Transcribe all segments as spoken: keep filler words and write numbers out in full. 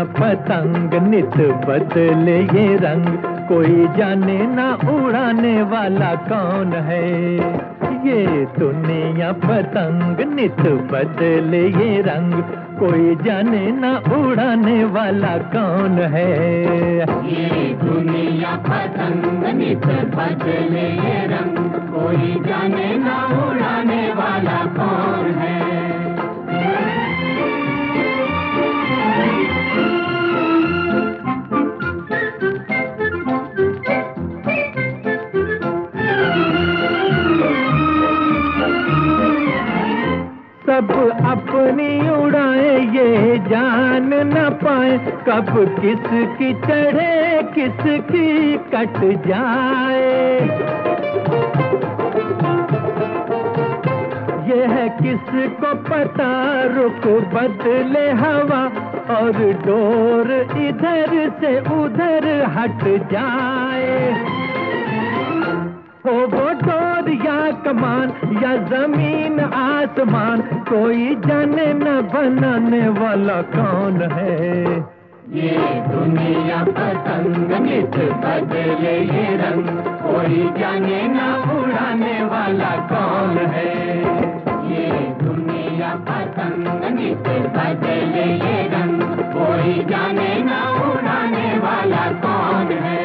दुनिया पतंग नित बदले ये रंग, कोई जाने ना उड़ाने वाला कौन है। ये दुनिया पतंग नित बदले ये रंग, कोई जाने ना उड़ाने वाला कौन है। ये दुनिया पतंग नित बदले ये रंग, कोई जाने ना उड़ाने वाला कौन है। सब अपनी उड़ाए ये जान न पाए, कब किसकी चढ़े किसकी कट जाए। ये है किसको पता रुख बदले हवा, और डोर इधर से उधर हट जाए। हो वो डोर या कमान या जमीन आसमान, कोई जाने न बनाने वाला कौन है। ये दुनिया पतंग नित बदले ये रंग, कोई जाने न उड़ाने वाला कौन है। ये दुनिया पतंग नित बदले ये रंग, कोई जाने न उड़ाने वाला कौन है।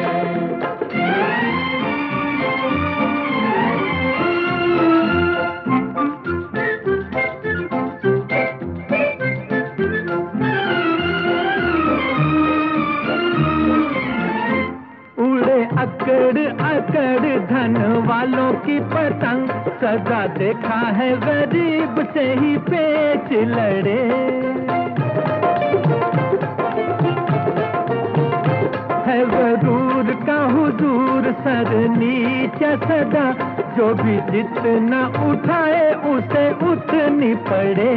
अकड़ अकड़ धन वालों की पतंग, सदा देखा है गरीब से ही पेच लड़े। है गरूर का हुजूर सर नीचे सदा, जो भी जितना उठाए उसे उतनी पड़े।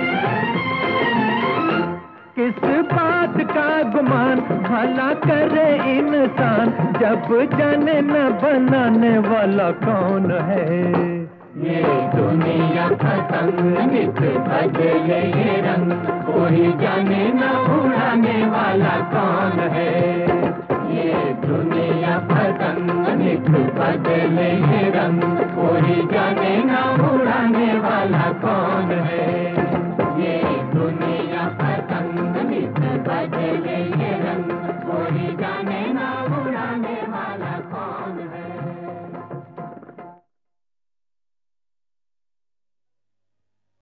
किस बात का गुमान भला करे इंसान, जब जाने न बनाने वाला कौन है। ये दुनिया पतंग नित बदले ये रंग, कोई जाने न उड़ाने वाला कौन है। ये दुनिया पतंग नित बदले ये रंग, कोई जाने न उड़ाने वाला कौन है। ये दुनिया पतंग नित बदले ये रंग, कोई जाने ना